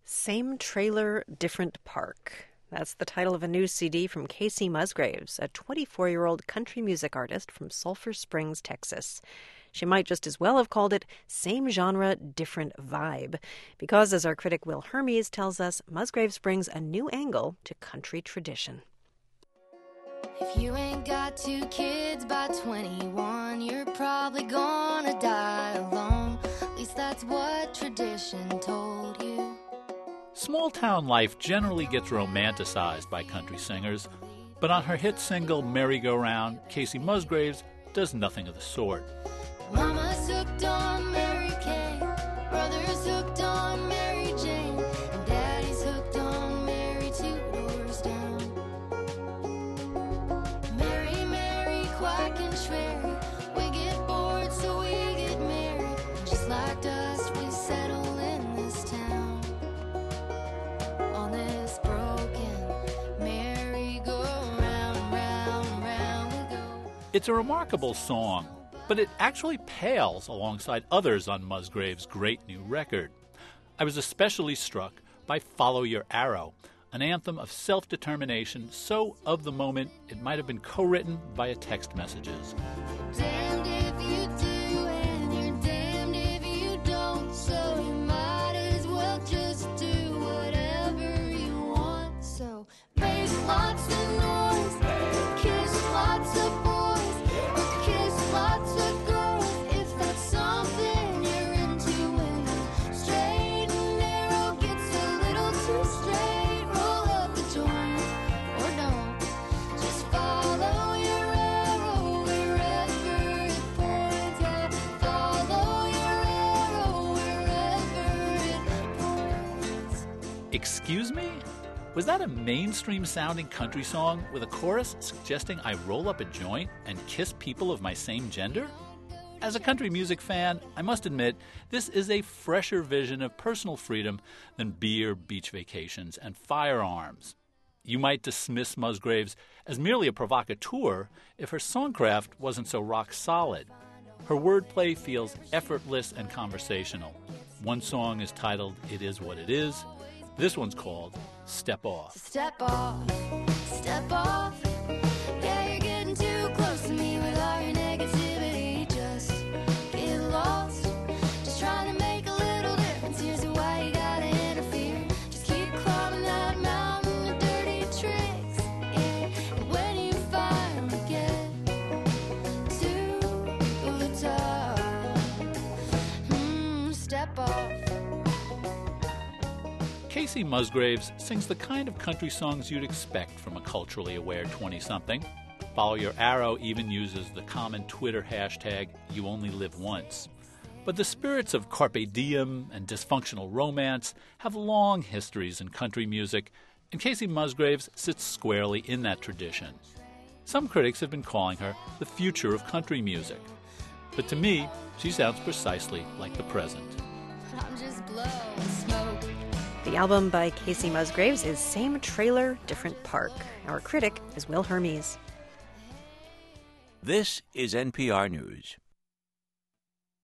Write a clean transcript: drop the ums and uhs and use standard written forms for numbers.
Same Trailer, Different Park. That's the title of a new CD from Kacey Musgraves, a 24-year-old country music artist from Sulphur Springs, Texas. She might just as well have called it Same Genre, Different Vibe, because, as our critic Will Hermes tells us, Musgraves brings a new angle to country tradition. If you ain't got 2 kids by 21, you're probably gonna die alone. At least that's what tradition told you. Small-town life generally gets romanticized by country singers, but on her hit single Merry-Go-Round, Kacey Musgraves does nothing of the sort. Mama's hooked on Mary Kay, brother's hooked on Mary Jane, and daddy's hooked on Mary 2 doors down. Mary, Mary, quack and Schwery, we get bored so we get married, and just like dust we settle in this town. On this broken merry-go-round, round, round we go. It's a remarkable song, but it actually pales alongside others on Musgraves' great new record. I was especially struck by Follow Your Arrow, an anthem of self-determination so of the moment it might have been co-written via text messages. Damned if you do and you're damned if you don't, so you might as well just do whatever you want. So make lots of noise, kiss lots of boys, or kiss lots of girls if that's something you're into. When the straight and narrow gets a little too straight, roll up the joint or don't. Just follow your arrow wherever it points. Yeah, follow your arrow wherever it points. Excuse me? Was that a mainstream-sounding country song with a chorus suggesting I roll up a joint and kiss people of my same gender? As a country music fan, I must admit this is a fresher vision of personal freedom than beer, beach vacations, and firearms. You might dismiss Musgraves as merely a provocateur if her songcraft wasn't so rock solid. Her wordplay feels effortless and conversational. One song is titled It Is What It Is. This one's called Step Off. Step off, step off. Yeah, you're getting too close to me with all your negativity. Just get lost. Just trying to make a little difference. Here's why you gotta interfere. Just keep climbing that mountain of dirty tricks. Yeah. And when you finally get to the top, step off. Kacey Musgraves sings the kind of country songs you'd expect from a culturally aware 20-something. Follow Your Arrow even uses the common Twitter hashtag #YouOnlyLiveOnce. But the spirits of carpe diem and dysfunctional romance have long histories in country music, and Kacey Musgraves sits squarely in that tradition. Some critics have been calling her the future of country music. But to me, she sounds precisely like the present. I'm just blowing smoke. The album by Kacey Musgraves is Same Trailer, Different Park. Our critic is Will Hermes. This is NPR News.